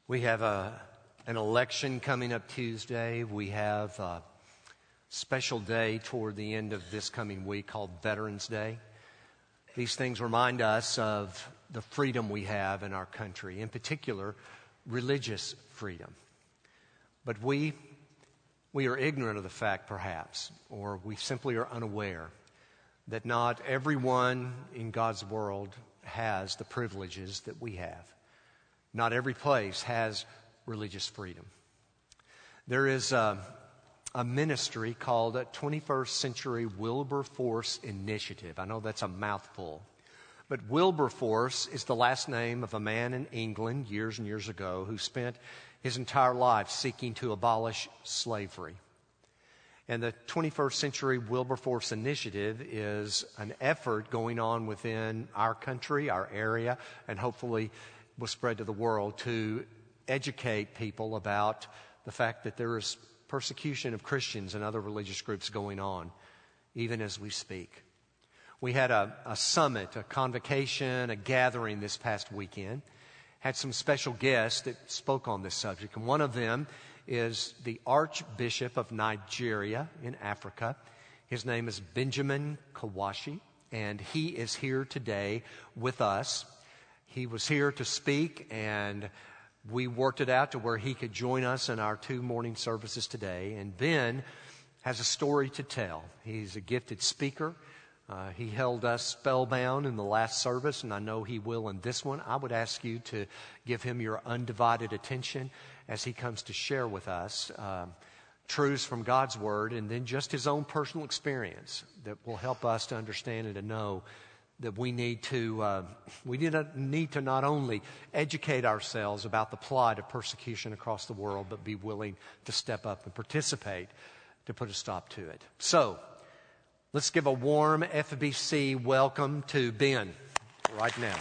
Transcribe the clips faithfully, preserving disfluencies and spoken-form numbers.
We have a, an election coming up Tuesday. We have a special day toward the end of this coming week called Veterans Day. These things remind us of the freedom we have in our country, in particular, religious freedom. But we, we are ignorant of the fact, perhaps, or we simply are unaware that not everyone in God's world has the privileges that we have. Not every place has religious freedom. There is a, a ministry called a twenty-first Century Wilberforce Initiative. I know that's a mouthful. But Wilberforce is the last name of a man in England years and years ago who spent his entire life seeking to abolish slavery. And the twenty-first Century Wilberforce Initiative is an effort going on within our country, our area, and hopefully will spread to the world to educate people about the fact that there is persecution of Christians and other religious groups going on, even as we speak. We had a, a summit, a convocation, a gathering this past weekend. Had some special guests that spoke on this subject. And one of them is the Archbishop of Nigeria in Africa. His name is Benjamin Kawashi, and he is here today with us. He was here to speak, and we worked it out to where he could join us in our two morning services today. And Ben has a story to tell. He's a gifted speaker. Uh, he held us spellbound in the last service, and I know he will in this one. I would ask you to give him your undivided attention as he comes to share with us um, truths from God's Word, and then just his own personal experience that will help us to understand and to know that we need to uh, we need to not only educate ourselves about the plight of persecution across the world, but be willing to step up and participate to put a stop to it. So, let's give a warm F B C welcome to Ben right now.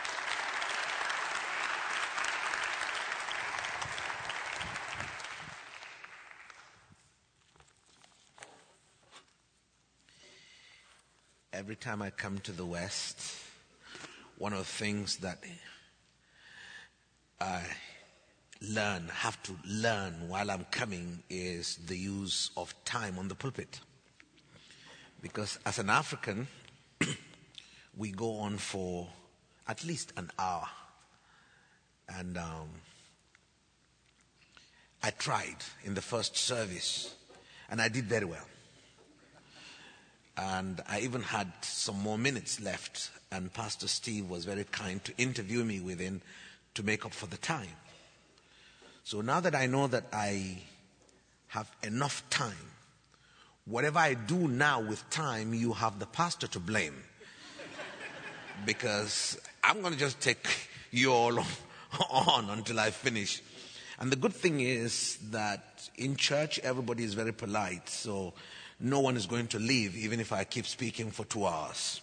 Every time I come to the West, one of the things that I learn, have to learn while I'm coming is the use of time on the pulpit. Because as an African, we go on for at least an hour. And um, I tried in the first service, and I did very well. And I even had some more minutes left, and Pastor Steve was very kind to interview me within to make up for the time. So now that I know that I have enough time, whatever I do now with time, you have the pastor to blame. Because I'm going to just take you all on until I finish. And the good thing is that in church, everybody is very polite. So no one is going to leave, even if I keep speaking for two hours.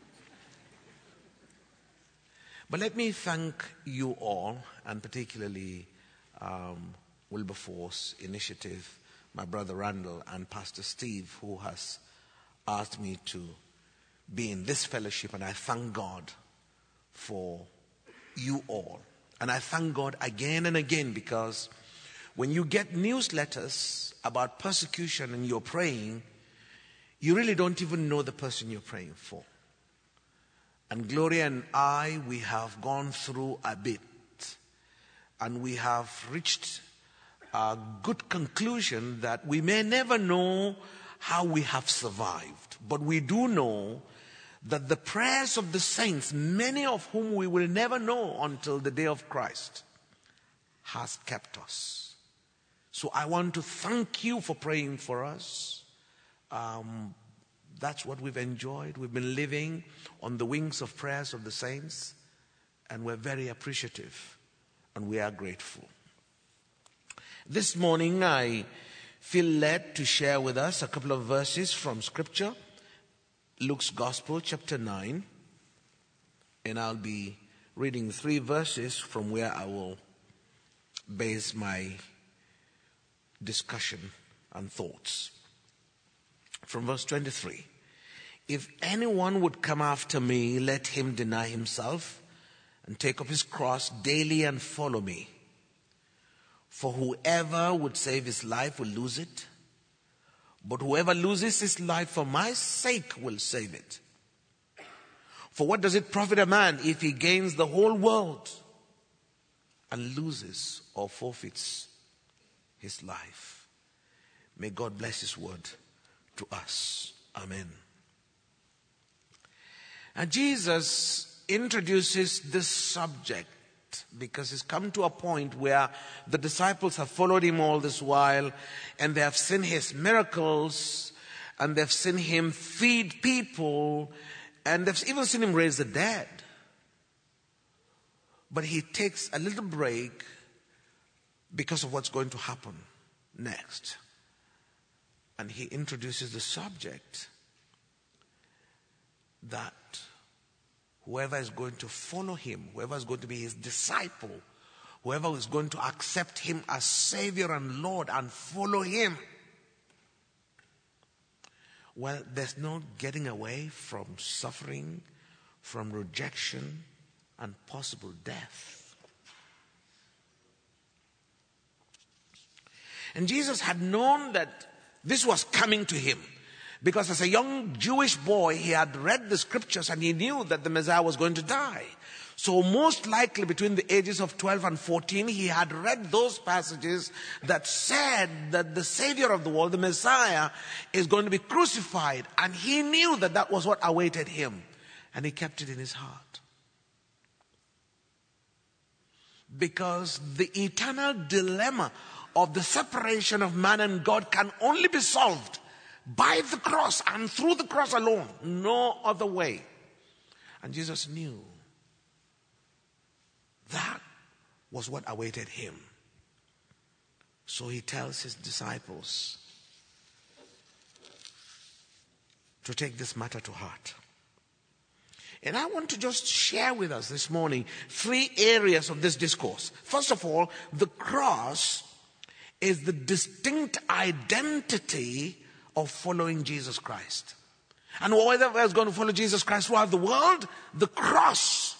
But let me thank you all, and particularly um, Wilberforce Initiative, my brother Randall, and Pastor Steve, who has asked me to be in this fellowship. And I thank God for you all. And I thank God again and again, because when you get newsletters about persecution and you're praying, you really don't even know the person you're praying for. And Gloria and I, we have gone through a bit, and we have reached a good conclusion that we may never know how we have survived, but we do know that the prayers of the saints, many of whom we will never know until the day of Christ, has kept us. So I want to thank you for praying for us. Um, that's what we've enjoyed. We've been living on the wings of prayers of the saints, and we're very appreciative, and we are grateful. This morning, I feel led to share with us a couple of verses from Scripture, Luke's Gospel, chapter nine, and I'll be reading three verses from where I will base my discussion and thoughts. From verse twenty-three, if anyone would come after me, let him deny himself and take up his cross daily and follow me. For whoever would save his life will lose it, but whoever loses his life for my sake will save it. For what does it profit a man if he gains the whole world and loses or forfeits his life? May God bless his word to us. Amen. And Jesus introduces this subject because he's come to a point where the disciples have followed him all this while, and they have seen his miracles, and they've seen him feed people, and they've even seen him raise the dead. But he takes a little break because of what's going to happen next. And he introduces the subject that whoever is going to follow him, whoever is going to be his disciple, whoever is going to accept him as Savior and Lord and follow him, well, there's no getting away from suffering, from rejection, and possible death. And Jesus had known that this was coming to him, because as a young Jewish boy, he had read the scriptures and he knew that the Messiah was going to die. So most likely between the ages of twelve and fourteen, he had read those passages that said that the Savior of the world, the Messiah, is going to be crucified. And he knew that that was what awaited him. And he kept it in his heart. Because the eternal dilemma of the separation of man and God can only be solved by the cross and through the cross alone. No other way. And Jesus knew that was what awaited him. So he tells his disciples to take this matter to heart. And I want to just share with us this morning three areas of this discourse. First of all, the cross is the distinct identity of following Jesus Christ. And whoever is going to follow Jesus Christ throughout the world, the cross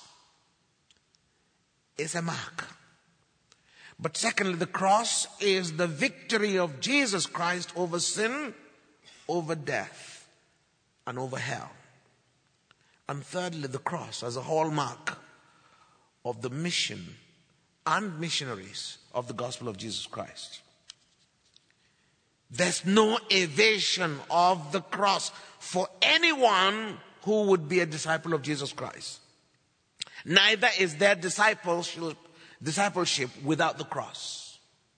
is a mark. But secondly, the cross is the victory of Jesus Christ over sin, over death, and over hell. And thirdly, the cross as a hallmark of the mission and missionaries of the gospel of Jesus Christ. There's no evasion of the cross for anyone who would be a disciple of Jesus Christ. Neither is there discipleship, discipleship without the cross.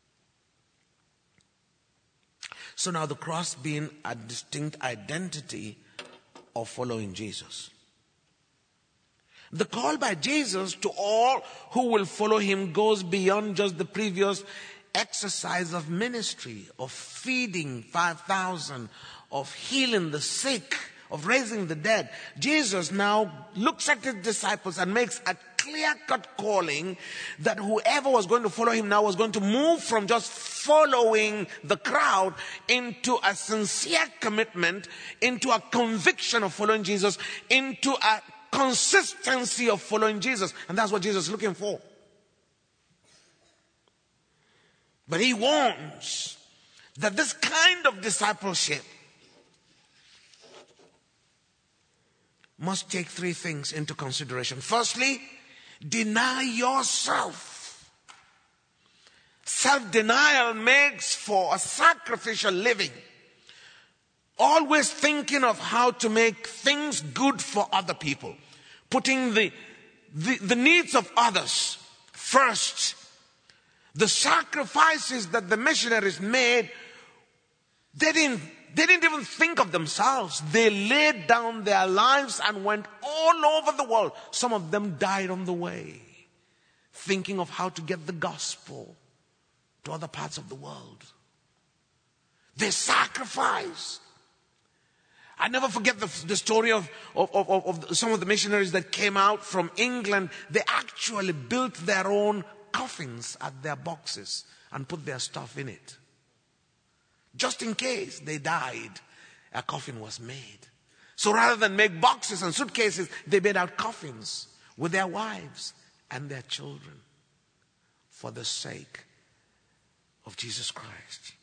So now the cross being a distinct identity of following Jesus. The call by Jesus to all who will follow him goes beyond just the previous exercise of ministry, of feeding five thousand, of healing the sick, of raising the dead. Jesus now looks at his disciples and makes a clear-cut calling that whoever was going to follow him now was going to move from just following the crowd into a sincere commitment, into a conviction of following Jesus, into a consistency of following Jesus. And that's what Jesus is looking for. But he warns that this kind of discipleship must take three things into consideration. Firstly, deny yourself. Self-denial makes for a sacrificial living. Always thinking of how to make things good for other people. Putting the, the, the needs of others first. The sacrifices that the missionaries made, they didn't, they didn't even think of themselves. They laid down their lives and went all over the world. Some of them died on the way, thinking of how to get the gospel to other parts of the world. They sacrificed. I never forget the, the story of, of, of, of some of the missionaries that came out from England. They actually built their own coffins at their boxes and put their stuff in it. Just in case they died, a coffin was made. So rather than make boxes and suitcases, they made out coffins with their wives and their children for the sake of Jesus Christ.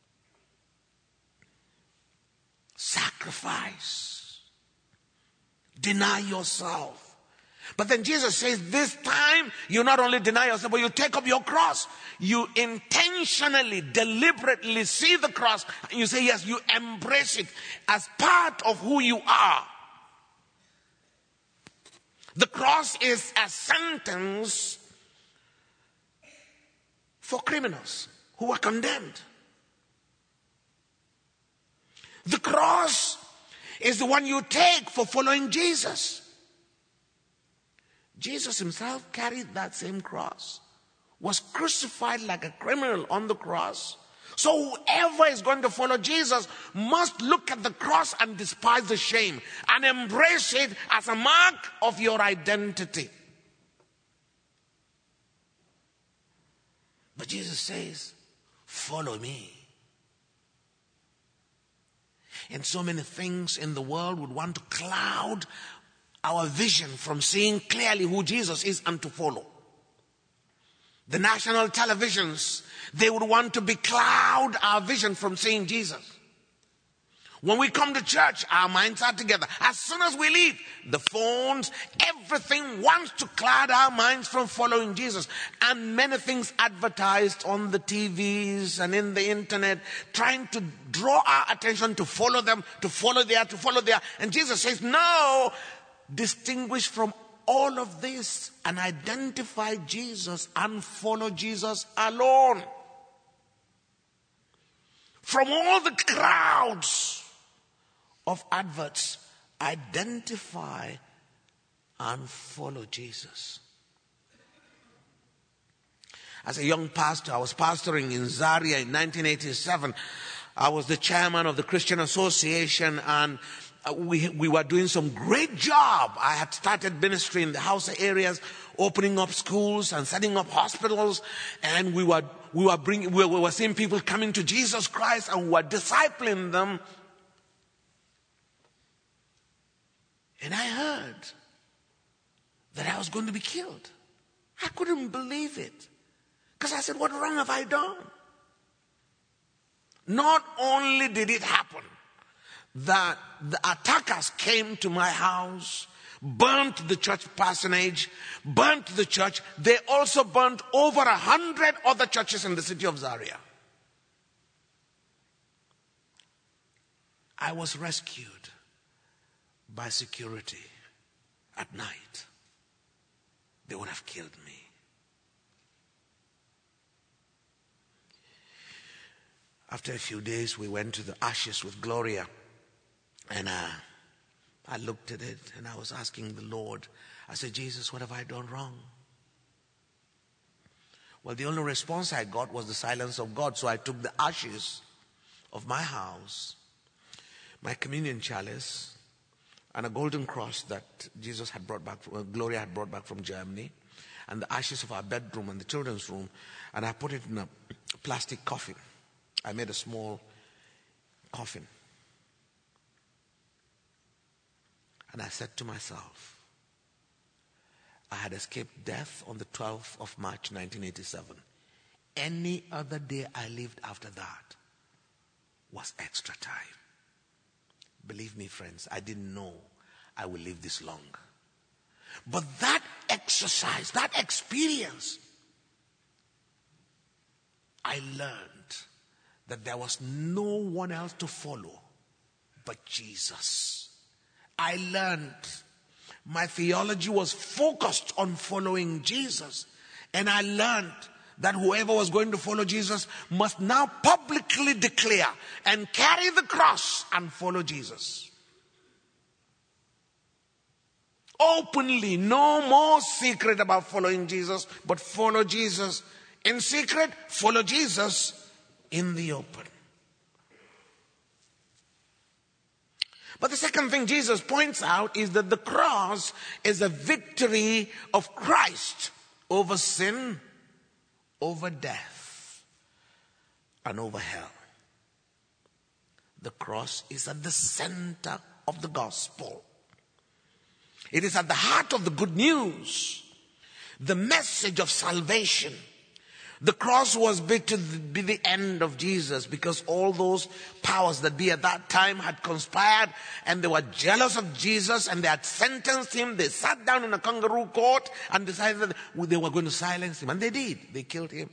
Sacrifice. Deny yourself. But then Jesus says, this time you not only deny yourself, but you take up your cross. You intentionally, deliberately see the cross, and you say, yes, you embrace it as part of who you are. The cross is a sentence for criminals who are condemned. The cross is the one you take for following Jesus. Jesus himself carried that same cross, was crucified like a criminal on the cross. So whoever is going to follow Jesus must look at the cross and despise the shame and embrace it as a mark of your identity. But Jesus says, follow me. And so many things in the world would want to cloud our vision from seeing clearly who Jesus is and to follow. The national televisions, they would want to becloud our vision from seeing Jesus. When we come to church, our minds are together. As soon as we leave, the phones, everything wants to cloud our minds from following Jesus. And many things advertised on the T Vs and in the internet, trying to draw our attention to follow them, to follow there, to follow there. And Jesus says, no, distinguish from all of this and identify Jesus and follow Jesus alone. From all the crowds of adverts, identify and follow Jesus. As a young pastor, I was pastoring in Zaria in nineteen eighty-seven. I was the chairman of the Christian Association, and we we were doing some great job. I had started ministry in the Hausa areas, opening up schools and setting up hospitals, and we were we were bringing we were seeing people coming to Jesus Christ, and we were discipling them. And I heard that I was going to be killed. I couldn't believe it. Because I said, what wrong have I done? Not only did it happen that the attackers came to my house, burnt the church parsonage, burnt the church, they also burnt over a hundred other churches in the city of Zaria. I was rescued by security at night. They would have killed me. After a few days, we went to the ashes with Gloria. And uh, I looked at it and I was asking the Lord, I said, Jesus, what have I done wrong? Well, the only response I got was the silence of God. So I took the ashes of my house, my communion chalice, and a golden cross that Jesus had brought back, uh, Gloria had brought back from Germany, and the ashes of our bedroom and the children's room, and I put it in a plastic coffin. I made a small coffin. And I said to myself, I had escaped death on the twelfth of March nineteen eighty-seven. Any other day I lived after that was extra time. Believe me, friends, I didn't know I would live this long. But that exercise, that experience, I learned that there was no one else to follow but Jesus. I learned my theology was focused on following Jesus. And I learned that whoever was going to follow Jesus must now publicly declare and carry the cross and follow Jesus. Openly, no more secret about following Jesus, but follow Jesus in secret, follow Jesus in the open. But the second thing Jesus points out is that the cross is a victory of Christ over sin, over death, and over hell. The cross is at the center of the gospel. It is at the heart of the good news, the message of salvation, The cross was bid to be the end of Jesus because all those powers that be at that time had conspired and they were jealous of Jesus and they had sentenced him. They sat down in a kangaroo court and decided that they were going to silence him. And they did. They killed him.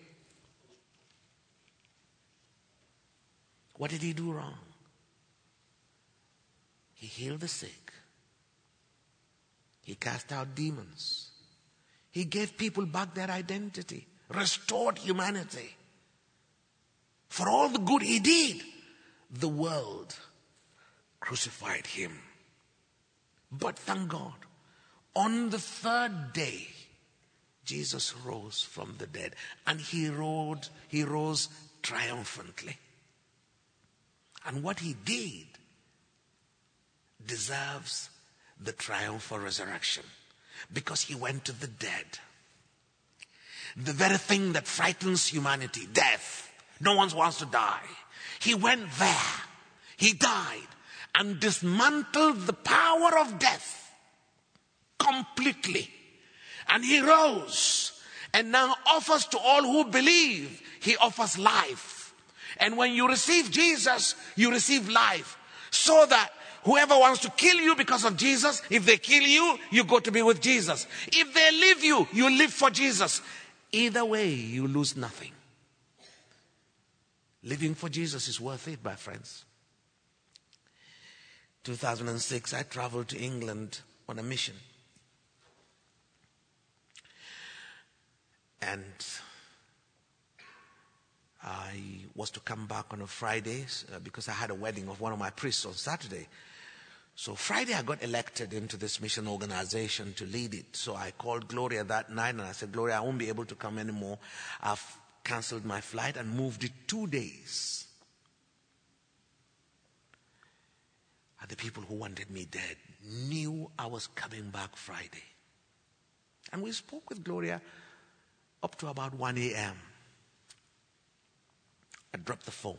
What did he do wrong? He healed the sick. He cast out demons. He gave people back their identity. Restored humanity. For all the good he did, the world crucified him. But thank God, on the third day, Jesus rose from the dead. And he rode, he rose triumphantly. And what he did deserves the triumphal resurrection. Because he went to the dead. The very thing that frightens humanity, death. No one wants to die. He went there. He died and dismantled the power of death completely. And he rose and now offers to all who believe, he offers life. And when you receive Jesus, you receive life. So that whoever wants to kill you because of Jesus, if they kill you, you go to be with Jesus. If they leave you, you live for Jesus. Either way, you lose nothing. Living for Jesus is worth it, my friends. two thousand six, I traveled to England on a mission. And I was to come back on a Friday uh, because I had a wedding of one of my priests on Saturday. So Friday I got elected into this mission organization to lead it. So I called Gloria that night and I said, Gloria, I won't be able to come anymore. I've canceled my flight and moved it two days. And the people who wanted me dead knew I was coming back Friday. And we spoke with Gloria up to about one a.m. I dropped the phone.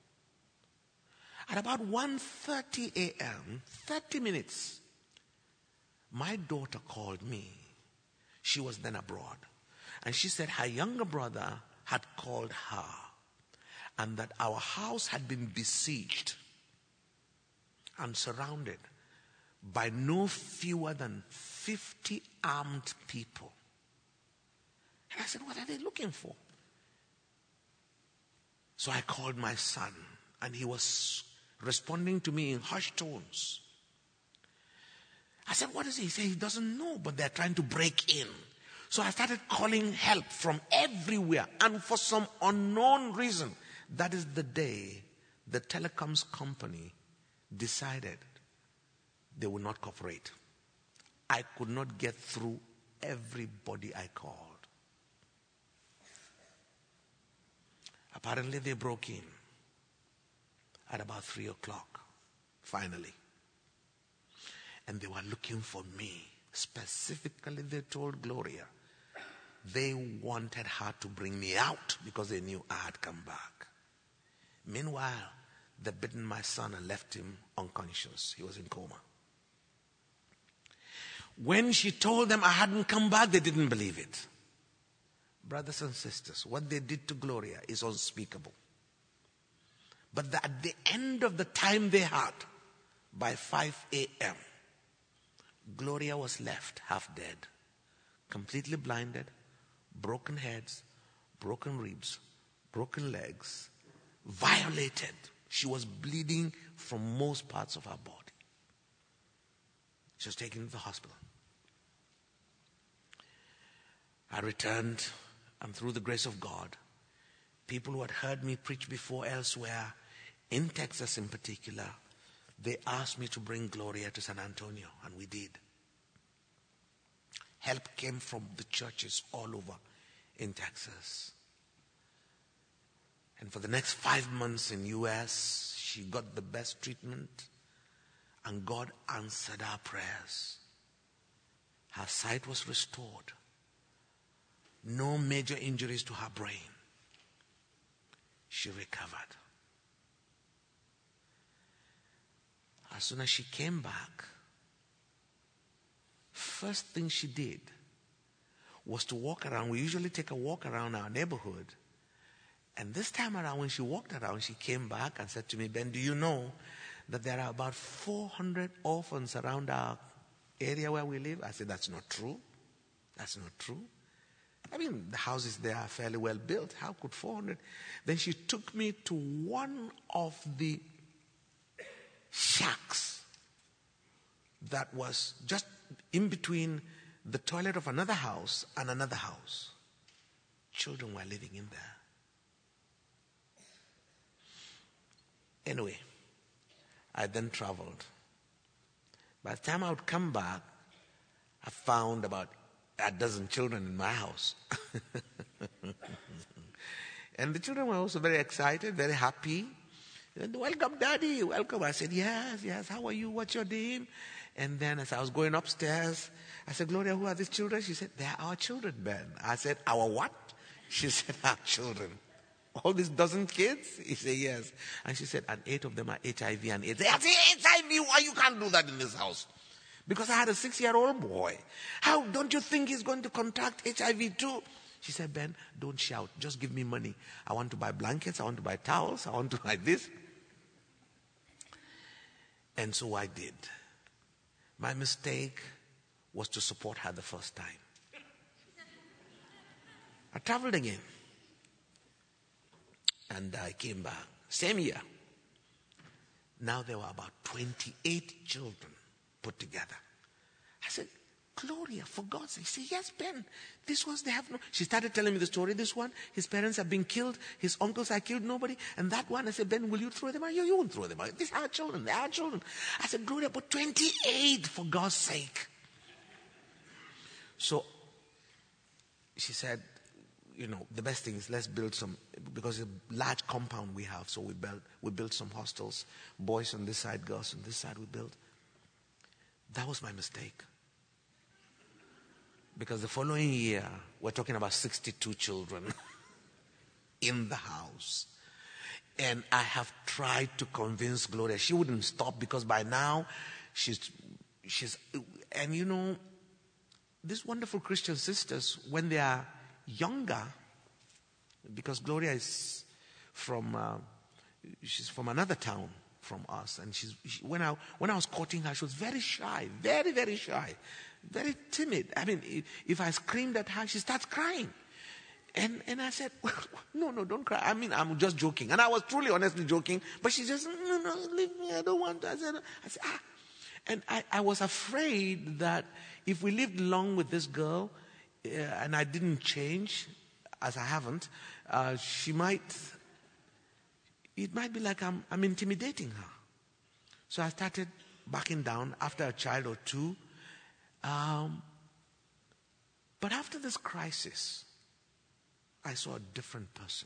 At about one thirty a.m., thirty minutes, my daughter called me. She was then abroad. And she said her younger brother had called her and that our house had been besieged and surrounded by no fewer than fifty armed people. And I said, what are they looking for? So I called my son and he was responding to me in hushed tones. I said, what is he? He said he doesn't know, but they're trying to break in. So I started calling help from everywhere. And for some unknown reason, that is the day the telecoms company decided they would not cooperate. I could not get through everybody I called. Apparently they broke in at about three o'clock, finally. And they were looking for me. Specifically, they told Gloria they wanted her to bring me out because they knew I had come back. Meanwhile, they'd bitten my son and left him unconscious. He was in coma. When she told them I hadn't come back, they didn't believe it. Brothers and sisters, what they did to Gloria is unspeakable. But the, at the end of the time they had, by five a.m., Gloria was left half dead, completely blinded, broken heads, broken ribs, broken legs, violated. She was bleeding from most parts of her body. She was taken to the hospital. I returned, and through the grace of God, people who had heard me preach before elsewhere, in Texas in particular, they asked me to bring Gloria to San Antonio, and we did. Help came from the churches all over in Texas. And for the next five months in U S, she got the best treatment, and God answered our prayers. Her sight was restored. No major injuries to her brain. She recovered. As soon as she came back, first thing she did was to walk around. We usually take a walk around our neighborhood. And this time around, when she walked around, she came back and said to me, Ben, do you know that there are about four hundred orphans around our area where we live? I said, that's not true. That's not true. I mean, the houses there are fairly well built. How could four hundred? Then she took me to one of the shacks that was just in between the toilet of another house and another house. Children were living in there. Anyway, I then traveled. By the time I would come back, I found about a dozen children in my house. And the children were also very excited, very happy. And, welcome, Daddy, welcome. I said, yes, yes, how are you? What's your name? And then as I was going upstairs, I said, Gloria, who are these children? She said, they are our children, Ben. I said, our what? She said, our children. All these dozen kids? He said, yes. And she said, and eight of them are H I V and AIDS. I said, H I V? Why you can't do that in this house? Because I had a six-year-old boy. How don't you think he's going to contract H I V too? She said, Ben, don't shout. Just give me money. I want to buy blankets. I want to buy towels. I want to buy this. And so I did. My mistake was to support her the first time. I traveled again. And I came back. Same year. Now there were about twenty-eight children put together. I said, Gloria, for God's sake. She said, yes, Ben. These ones, they have no... She started telling me the story. This one, his parents have been killed. His uncles have killed nobody. And that one, I said, Ben, will you throw them out? You, you won't throw them out. These are our children. They are our children. I said, Gloria, but twenty-eight, for God's sake. So she said, you know, the best thing is let's build some, because it's a large compound we have. So we built, we built some hostels. Boys on this side, girls on this side we built. That was my mistake. Because the following year, we're talking about sixty-two children in the house. And I have tried to convince Gloria. She wouldn't stop because by now, she's, she's, and you know, these wonderful Christian sisters, when they are younger, because Gloria is from, uh, she's from another town from us. And she's, she, when I, when I was courting her, she was very shy, very, very shy. Very timid. I mean, if I screamed at her, she starts crying. And and I said, well, no, no, don't cry. I mean, I'm just joking. And I was truly, honestly joking. But she just, no, no, leave me. I don't want to. I said, I said ah. And I, I was afraid that if we lived long with this girl, uh, and I didn't change, as I haven't, uh, she might, it might be like I'm, I'm intimidating her. So I started backing down after a child or two. Um, but after this crisis, I saw a different person.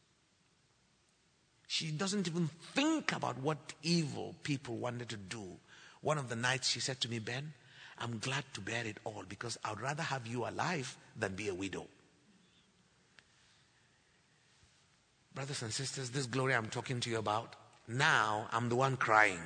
She doesn't even think about what evil people wanted to do. One of the nights she said to me, Ben, I'm glad to bear it all because I would rather have you alive than be a widow. Brothers and sisters, this Gloria I'm talking to you about, now I'm the one crying.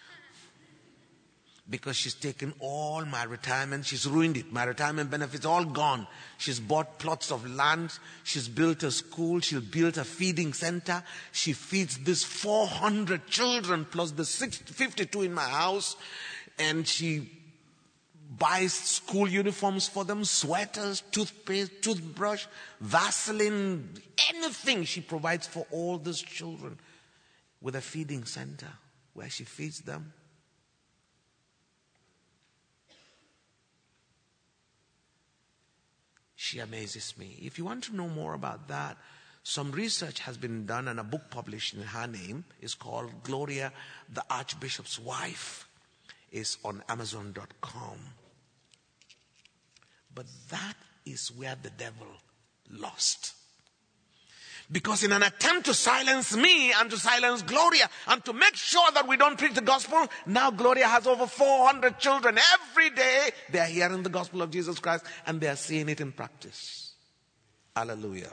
Because she's taken all my retirement. She's ruined it. My retirement benefits all gone. She's bought plots of land. She's built a school. She built a feeding center. She feeds these four hundred children plus the six, fifty-two in my house. And she buys school uniforms for them, sweaters, toothpaste, toothbrush, Vaseline, anything she provides for all these children with a feeding center where she feeds them. She amazes me. If you want to know more about that, some research has been done and a book published in her name is called Gloria, the Archbishop's Wife. It's on Amazon dot com. But that is where the devil lost. Because in an attempt to silence me and to silence Gloria and to make sure that we don't preach the gospel, now Gloria has over four hundred children. Every day they are hearing the gospel of Jesus Christ and they are seeing it in practice. Hallelujah.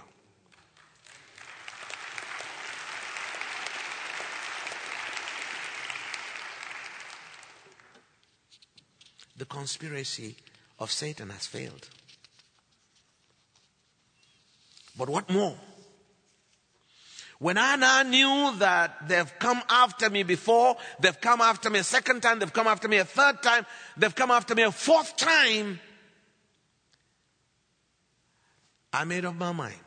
The conspiracy of Satan has failed. But what more? When I now knew that they've come after me before, they've come after me a second time, they've come after me a third time, they've come after me a fourth time, I made up my mind.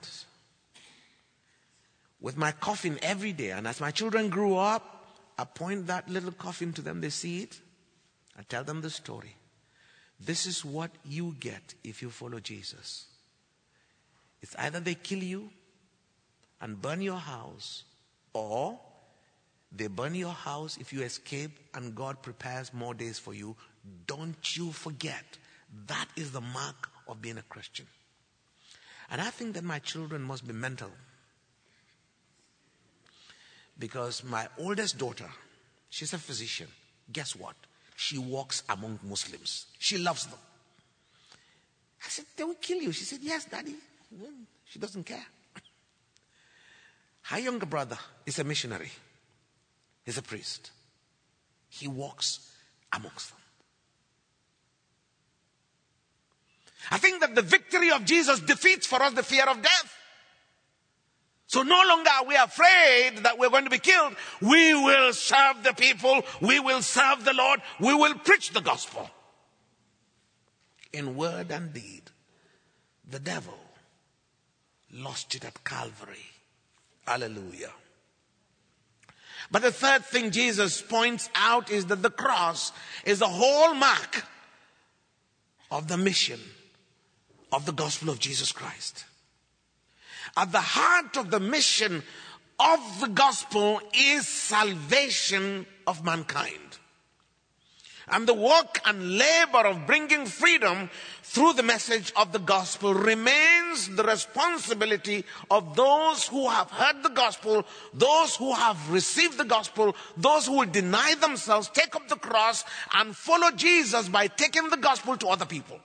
With my coffin every day, and as my children grew up, I point that little coffin to them, they see it, I tell them the story. This is what you get if you follow Jesus. It's either they kill you and burn your house, or they burn your house if you escape and God prepares more days for you. Don't you forget, that is the mark of being a Christian. And I think that my children must be mental. Because my oldest daughter, she's a physician. Guess what? She walks among Muslims. She loves them. I said, they will kill you. She said, yes, Daddy. She doesn't care. Her younger brother is a missionary. He's a priest. He walks amongst them. I think that the victory of Jesus defeats for us the fear of death. So no longer are we afraid that we're going to be killed. We will serve the people. We will serve the Lord. We will preach the gospel. In word and deed, the devil lost it at Calvary. Hallelujah. But the third thing Jesus points out is that the cross is the hallmark of the mission of the gospel of Jesus Christ. At the heart of the mission of the gospel is salvation of mankind. And the work and labor of bringing freedom through the message of the gospel remains the responsibility of those who have heard the gospel, those who have received the gospel, those who will deny themselves, take up the cross, and follow Jesus by taking the gospel to other people.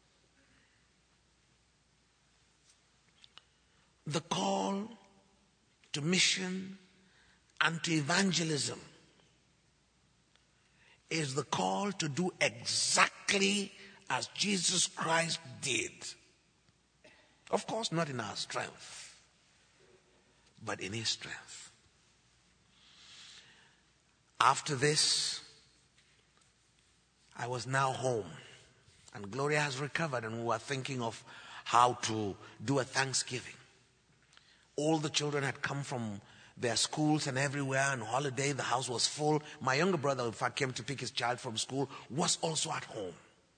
The call to mission and to evangelism is the call to do exactly as Jesus Christ did. Of course, not in our strength, but in his strength. After this, I was now home, and Gloria has recovered, and we were thinking of how to do a Thanksgiving. All the children had come from their schools and everywhere on holiday. The house was full. My younger brother, in fact, came to pick his child from school, was also at home.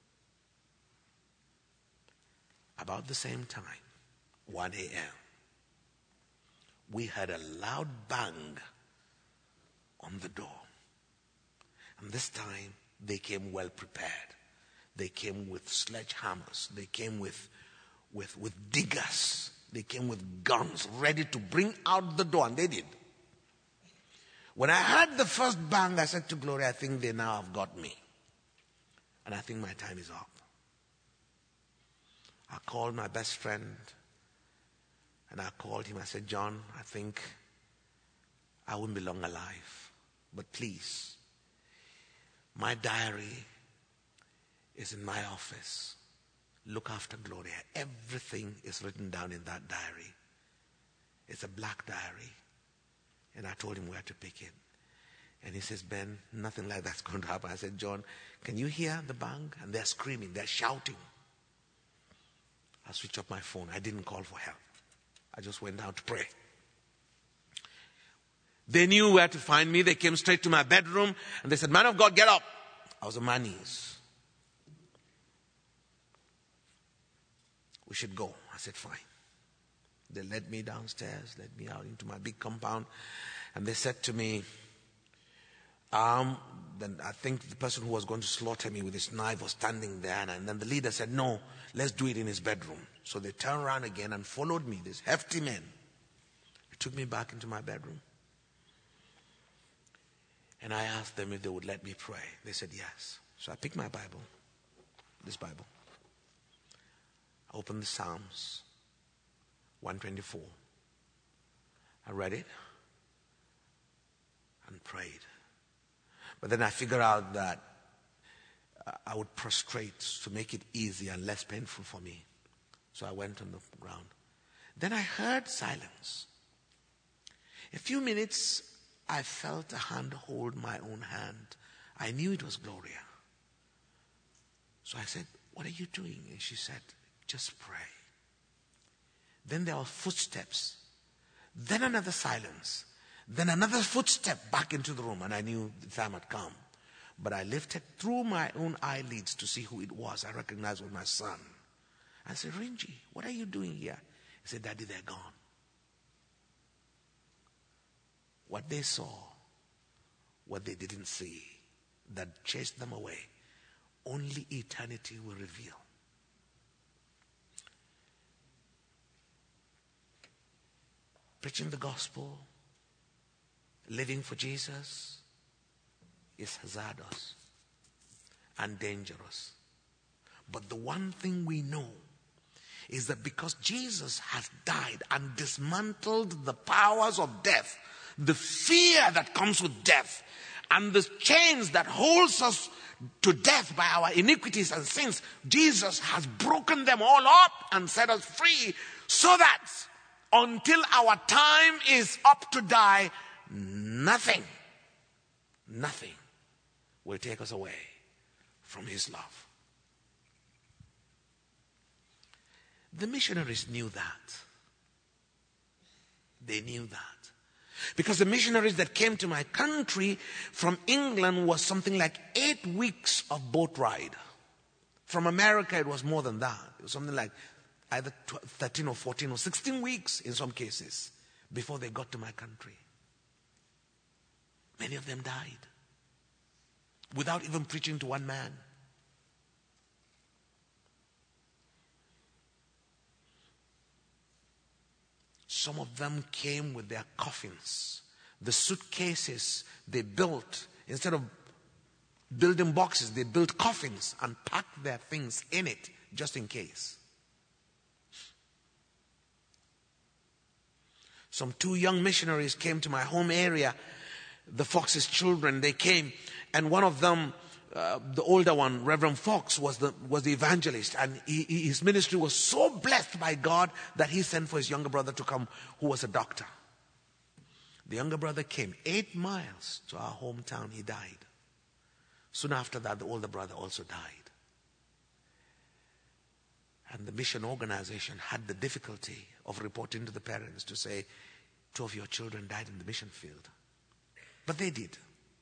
About the same time, one a.m., we heard a loud bang on the door. And this time, they came well prepared. They came with sledgehammers. They came with, with, with diggers. They came with guns ready to bring out the door, and they did. When I heard the first bang, I said to Gloria, I think they now have got me. And I think my time is up. I called my best friend, and I called him. I said, John, I think I won't be long alive. But please, my diary is in my office. Look after Gloria. Everything is written down in that diary. It's a black diary. And I told him where to pick it. And he says, Ben, nothing like that's going to happen. I said, John, can you hear the bang? And they're screaming, they're shouting. I switched off my phone. I didn't call for help. I just went down to pray. They knew where to find me. They came straight to my bedroom. And they said, man of God, get up. I was on my knees. We should go. I said, fine. They led me downstairs, led me out into my big compound, and they said to me, um, then I think the person who was going to slaughter me with his knife was standing there, and then the leader said, no, let's do it in his bedroom. So they turned around again and followed me, these hefty men. They took me back into my bedroom. And I asked them if they would let me pray. They said yes. So I picked my Bible, this Bible. I opened the Psalms one twenty-four. I read it and prayed. But then I figured out that I would prostrate to make it easy and less painful for me. So I went on the ground. Then I heard silence. A few minutes, I felt a hand hold my own hand. I knew it was Gloria. So I said, "What are you doing?" And she said, "Just pray." Then there were footsteps. Then another silence. Then another footstep back into the room, and I knew the time had come. But I lifted through my own eyelids to see who it was. I recognized it was my son. I said, "Rinji, what are you doing here?" He said, "Daddy, they're gone." What they saw, what they didn't see, that chased them away, only eternity will reveal. Preaching the gospel, living for Jesus is hazardous and dangerous. But the one thing we know is that because Jesus has died and dismantled the powers of death, the fear that comes with death, and the chains that holds us to death by our iniquities and sins, Jesus has broken them all up and set us free, so that until our time is up to die, nothing, nothing will take us away from his love. The missionaries knew that. They knew that. Because the missionaries that came to my country from England was something like eight weeks of boat ride. From America, it was more than that. It was something like either thirteen or fourteen or sixteen weeks in some cases before they got to my country. Many of them died without even preaching to one man. Some of them came with their coffins. The suitcases they built, instead of building boxes, they built coffins and packed their things in it just in case. Some two young missionaries came to my home area, the Fox's children. They came, and one of them, uh, the older one, Reverend Fox, was the was the evangelist, and he, he, his ministry was so blessed by God that he sent for his younger brother to come, who was a doctor. The younger brother came eight miles to our hometown. He died. Soon after that, the older brother also died. And the mission organization had the difficulty of reporting to the parents to say, two of your children died in the mission field. But they did.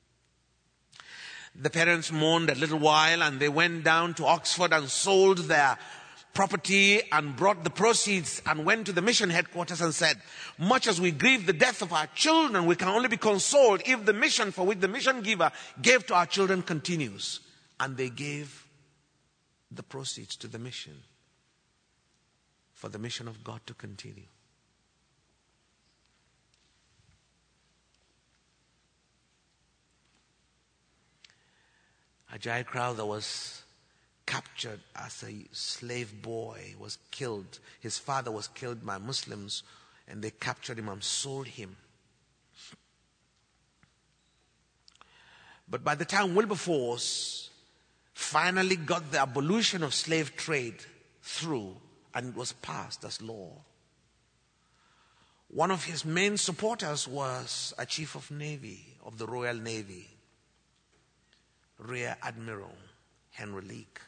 The parents mourned a little while, and they went down to Oxford and sold their property and brought the proceeds and went to the mission headquarters and said, "Much as we grieve the death of our children, we can only be consoled if the mission for which the mission giver gave to our children continues." And they gave the proceeds to the mission for the mission of God to continue. Ajay Crowther was captured as a slave boy. He was killed. His father was killed by Muslims, and they captured him and sold him. But by the time Wilberforce finally got the abolition of slave trade through, and it was passed as law, one of his main supporters was a chief of navy, of the Royal Navy, Rear Admiral Henry Leake.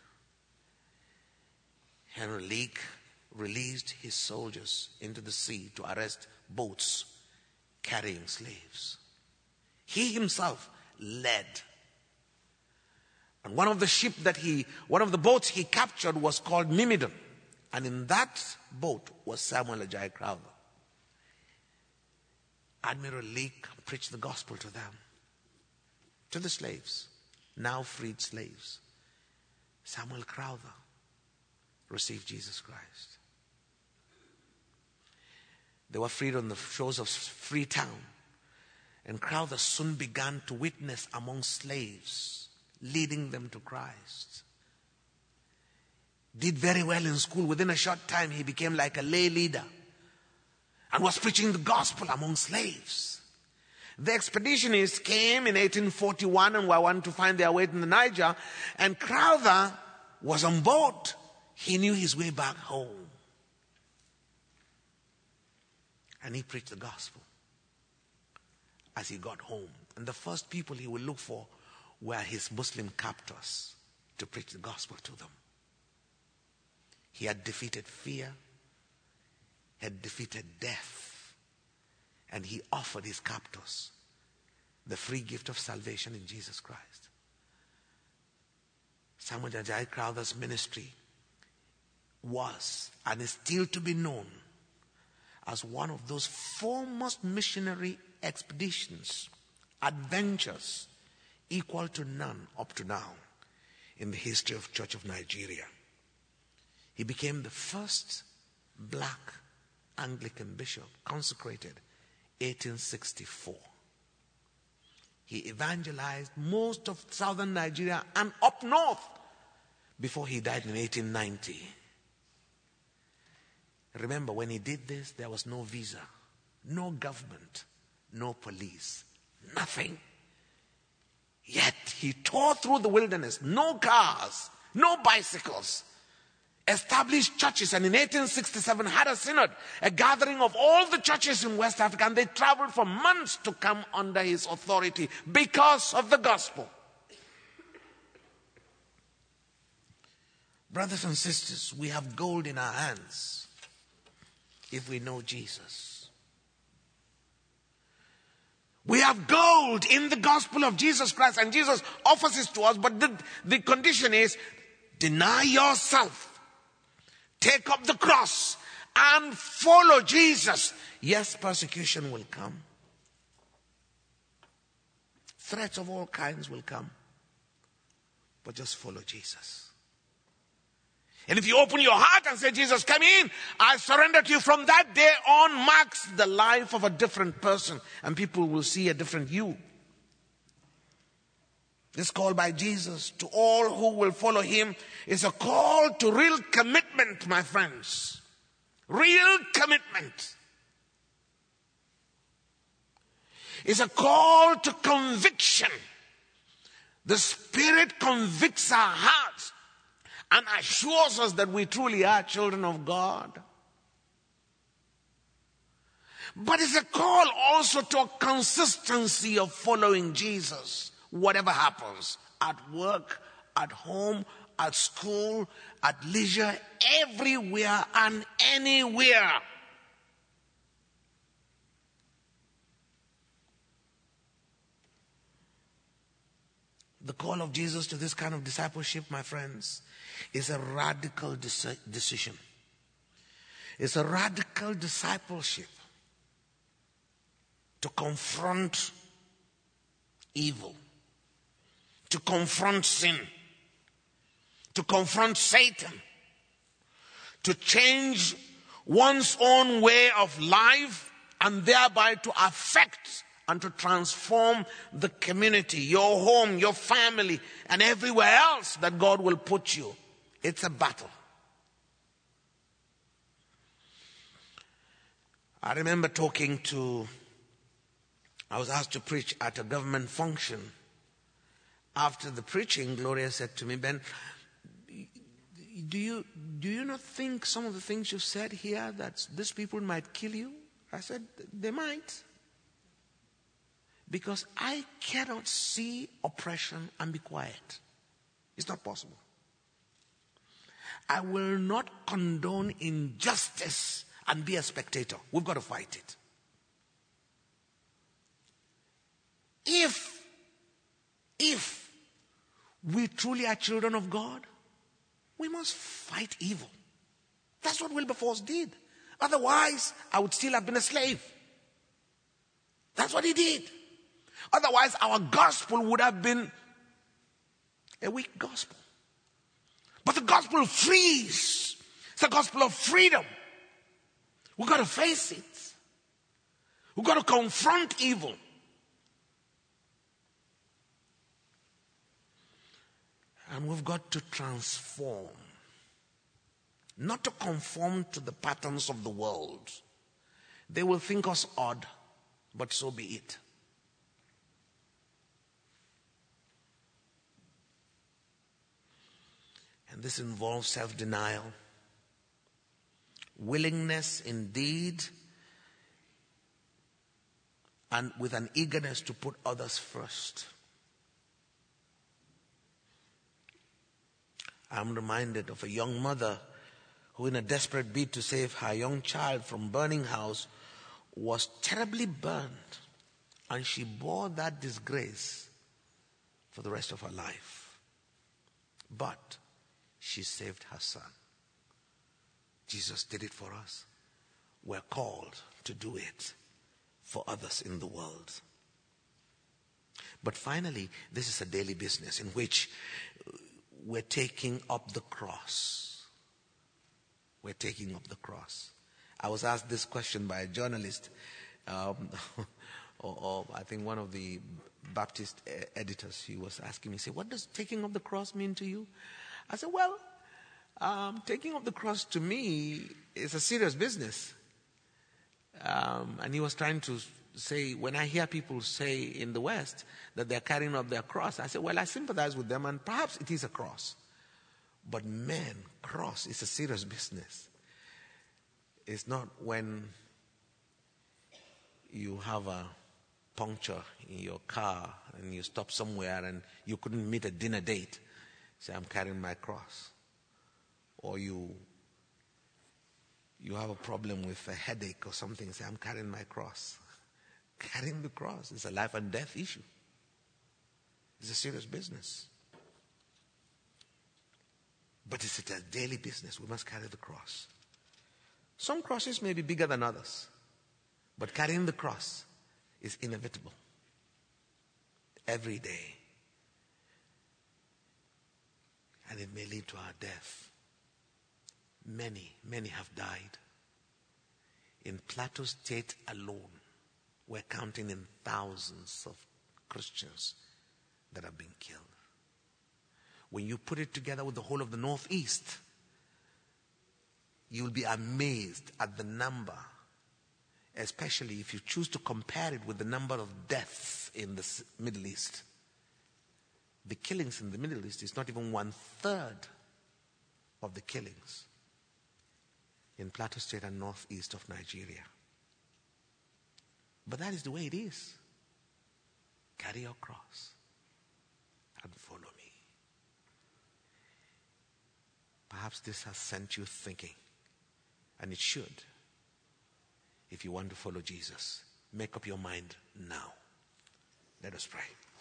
Henry Leake released his soldiers into the sea to arrest boats carrying slaves. He himself led. And one of the ship that he, one of the boats he captured was called Mimidon. And in that boat was Samuel Ajay Crowther. Admiral Leake preached the gospel to them, to the slaves, now freed slaves. Samuel Crowther received Jesus Christ. They were freed on the shores of Freetown. And Crowther soon began to witness among slaves, leading them to Christ. Did very well in school. Within a short time, he became like a lay leader and was preaching the gospel among slaves. The expeditionists came in eighteen forty-one and were wanting to find their way in the Niger, and Crowther was on board. He knew his way back home. And he preached the gospel as he got home. And the first people he would look for were his Muslim captors to preach the gospel to them. He had defeated fear, had defeated death, and he offered his captors the free gift of salvation in Jesus Christ. Samuel Jajai Crowther's ministry was and is still to be known as one of those foremost missionary expeditions, adventures, equal to none up to now in the history of Church of Nigeria. He became the first black Anglican bishop, consecrated eighteen sixty-four. He evangelized most of southern Nigeria and up north before he died in eighteen ninety. Remember, when he did this, there was no visa, no government, no police, nothing. Yet he tore through the wilderness, no cars, no bicycles, established churches, and in eighteen sixty-seven had a synod, a gathering of all the churches in West Africa, and they traveled for months to come under his authority because of the gospel. Brothers and sisters, we have gold in our hands if we know Jesus. We have gold in the gospel of Jesus Christ, and Jesus offers it to us, but the, the condition is deny yourself. Take up the cross and follow Jesus. Yes, persecution will come. Threats of all kinds will come. But just follow Jesus. And if you open your heart and say, Jesus, come in, I surrender to you, from that day on marks the life of a different person. And people will see a different you. This call by Jesus to all who will follow him is a call to real commitment, my friends. Real commitment. It's a call to conviction. The Spirit convicts our hearts and assures us that we truly are children of God. But it's a call also to a consistency of following Jesus. Whatever happens, at work, at home, at school, at leisure, everywhere and anywhere. The call of Jesus to this kind of discipleship, my friends, is a radical deci- decision. It's a radical discipleship to confront evil, to confront sin, to confront Satan, to change one's own way of life and thereby to affect and to transform the community, your home, your family, and everywhere else that God will put you. It's a battle. I remember talking to, I was asked to preach at a government function. After the preaching, Gloria said to me, Ben, do you, do you not think some of the things you've said here that these people might kill you? I said, they might. Because I cannot see oppression and be quiet. It's not possible. I will not condone injustice and be a spectator. We've got to fight it. If, if we truly are children of God, we must fight evil. That's what Wilberforce did. Otherwise, I would still have been a slave. That's what he did. Otherwise, our gospel would have been a weak gospel. But the gospel frees. It's the gospel of freedom. We've got to face it. We've got to confront evil. And we've got to transform. Not to conform to the patterns of the world. They will think us odd, but so be it. And this involves self-denial, willingness indeed and with an eagerness to put others first. I'm reminded of a young mother who, in a desperate bid to save her young child from burning house, was terribly burned, and she bore that disgrace for the rest of her life. But she saved her son. Jesus did it for us. We're called to do it for others in the world. But finally, this is a daily business in which we're taking up the cross. We're taking up the cross. I was asked this question by a journalist, um, or, or I think one of the Baptist editors. He was asking me, say, what does taking up the cross mean to you? I said, well, um, taking up the cross to me is a serious business. Um, and he was trying to say, when I hear people say in the West that they're carrying up their cross, I said, well, I sympathize with them, and perhaps it is a cross. But man, cross is a serious business. It's not when you have a puncture in your car and you stop somewhere and you couldn't meet a dinner date. Say, I'm carrying my cross. Or you you have a problem with a headache or something. Say, I'm carrying my cross. Carrying the cross is a life and death issue. It's a serious business. But it's a daily business. We must carry the cross. Some crosses may be bigger than others, but carrying the cross is inevitable. Every day. And it may lead to our death. Many, many have died. In Plateau State alone, we're counting in thousands of Christians that have been killed. When you put it together with the whole of the Northeast, you'll be amazed at the number, especially if you choose to compare it with the number of deaths in the Middle East. The killings in the Middle East is not even one third of the killings in Plateau State and northeast of Nigeria. But that is the way it is. Carry your cross and follow me. Perhaps this has sent you thinking, and it should. If you want to follow Jesus, make up your mind now. Let us pray.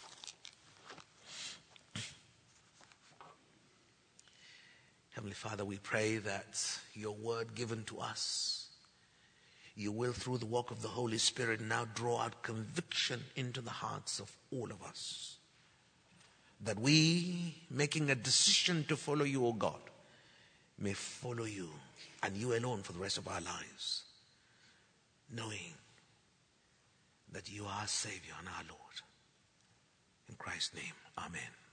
Heavenly Father, we pray that your word given to us, you will, through the work of the Holy Spirit, now draw out conviction into the hearts of all of us. That we, making a decision to follow you, O God, may follow you and you alone for the rest of our lives, knowing that you are our Savior and our Lord. In Christ's name, amen.